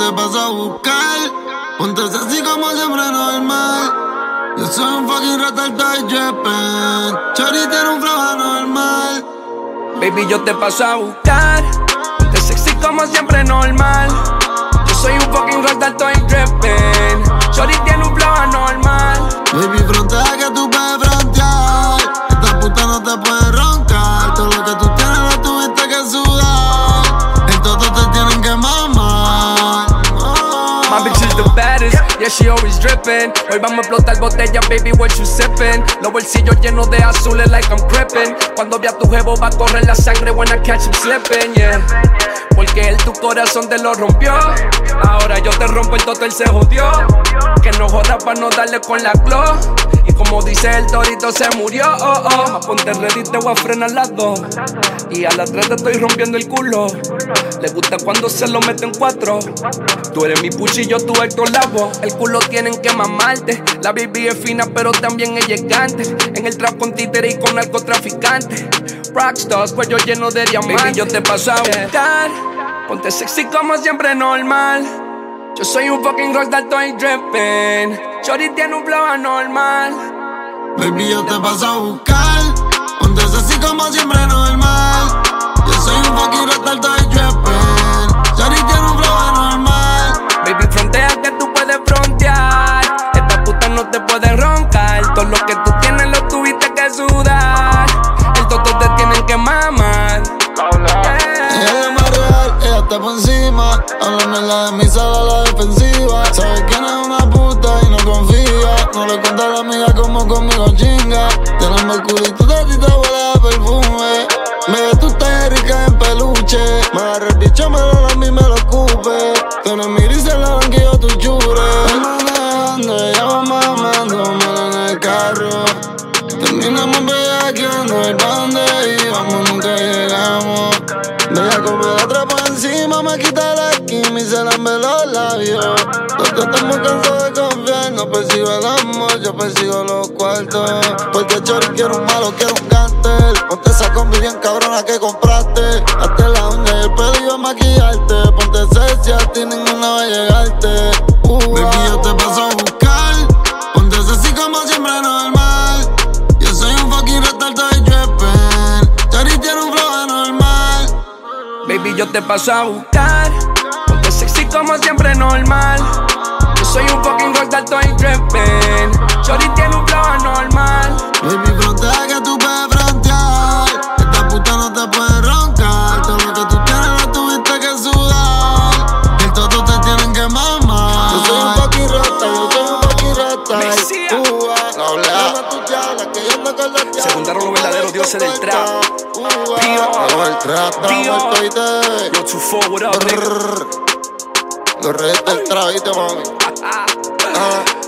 te paso a buscar. Ponte así como siempre normal. Yo soy un fucking rata alto y Japan. Chori tiene un flow anormal. Baby, yo te paso a buscar. Ponte sexy como siempre normal. Yo soy un fucking rata alto y Japan. Chori tiene un flow anormal. Baby, frontea que tú puedes frontear. Esta puta no te puede roncar. Todo lo que tú tienes lo tuviste que sudar. El toto te tienen que mamar. My bitch is the baddest, yeah, she always drippin'. Hoy vamos a explotar botella, baby, what you sippin'? Los bolsillos llenos de azules like I'm crippin'. Cuando vea a tu jevo va a correr la sangre when I catch him slippin', yeah. Porque él tu corazón te lo rompió. Ahora yo te rompo el toto, él se jodió. Que no joda pa' no darle con la claw. Y como dice el torito se murió, oh, oh. Ma ponte ready, te voy a frenar las dos. Y a las 3 te estoy rompiendo el culo. Le gusta cuando se lo meten 4. Tú eres mi puchi, yo tu Héctor Lavoe. El culo tienen que mamarte. La baby es fina pero también es llegante. En el trap con títere y con narcotraficantes. Rockstars, cuello lleno de diamantes. Baby, yo te paso a buscar. Ponte sexy como siempre normal. Yo soy un fucking rockstar, estoy drippin'. Shorty tiene un flow anormal. Baby, yo te paso a buscar. Ponte así como siempre normal. Yo soy un fucking rockstar, estoy drippin'. Shorty tiene un flow anormal. Baby, frontea que tú puedes frontear. Esta puta no te puede roncar. Todo lo que tú tienes lo tuviste que sudar. El toto te tienen que mamar. Ella es más real, ella está por encima. Háblame la de mi sala a la defensiva. Sabe quién es una puta y no confía. No le cuenta a la amiga como conmigo chinga. Tienes mercurito de ti, te huele a perfume. Bebé, tú estás rica en peluche. Me agarra el bicho, me lo a mí, me lo escupe. Tienes mi gris en la banquilla, tu chure. Manejando, ella va mamando, mano en el carro. Terminamos bellaqueando el bande y vamos, nunca llegamos. Bella como la otra por encima, me quita la skin y se lambe los labios. Nosotros estamos cansados de confiar, no persigo el amor, yo persigo los cuartos. Porque chori quiero un malo, quiero un gánster. Ponte esa combi bien cabrona que compraste. Hazte la uña y el pelo y yo a maquillarte. Ponte sexy, a ti ninguna va a llegarte. Baby, yo te paso a buscar. Ponte así como siempre normal. Yo soy un fucking retardo y drippin'. Chori tiene un flow anormal. Baby, yo te paso a buscar. Ponte sexy como siempre normal. Yo soy un fucking rockstar, estoy drippin'. Shorty tiene un flow anormal. Baby, frontea que tú puedes frontear. Esta puta no te puede roncar. Todo lo que tú tienes lo tuviste que sudar. El toto te tienen que mamar. Yo soy un fucking rockstar, yo soy un fucking rockstar. Se juntaron los verdaderos dioses del trap. Yo 2-4, what up, nigga? Los reyes del trap, ¿viste, mami?